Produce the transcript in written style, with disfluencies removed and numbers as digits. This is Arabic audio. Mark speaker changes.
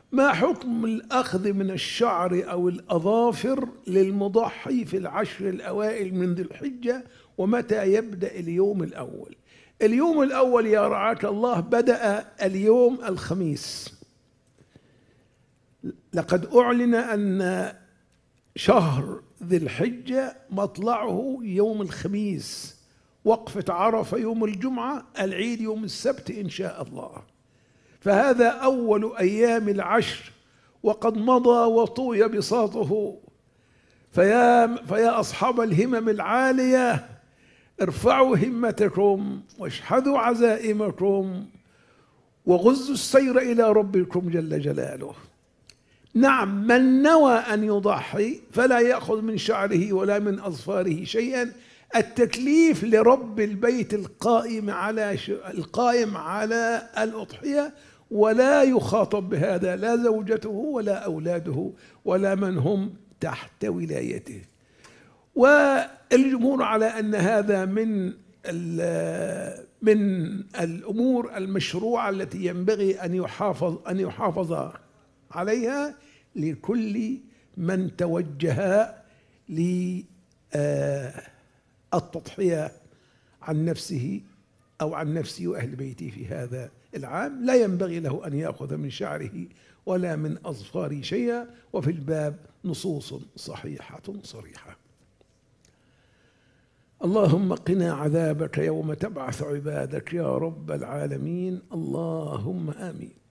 Speaker 1: ما حكم الأخذ من الشعر أو الأظافر للمضحي في العشر الأوائل من ذي الحجة؟ ومتى يبدأ اليوم الأول؟ اليوم الأول يا رعاك الله بدأ اليوم الخميس. لقد أعلن أن شهر ذي الحجة مطلعه يوم الخميس، وقفة عرفة يوم الجمعة، العيد يوم السبت إن شاء الله. فهذا أول أيام العشر وقد مضى وطوي بساطه. فيا أصحاب الهمم العالية، ارفعوا همتكم واشحذوا عزائمكم وغزوا السير إلى ربكم جل جلاله. نعم، من نوى أن يضحي فلا يأخذ من شعره ولا من أظفاره شيئا. التكليف لرب البيت القائم على الأضحية، ولا يخاطب بهذا لا زوجته ولا أولاده ولا من هم تحت ولايته. والجمهور على أن هذا من الأمور المشروعة التي ينبغي أن يحافظ عليها لكل من توجه للتضحية عن نفسه أو عن نفسه وأهل بيته في هذا العام. لا ينبغي له أن يأخذ من شعره ولا من أظفاره شيئا، وفي الباب نصوص صحيحة صريحة. اللهم قنا عذابك يوم تبعث عبادك يا رب العالمين، اللهم آمين.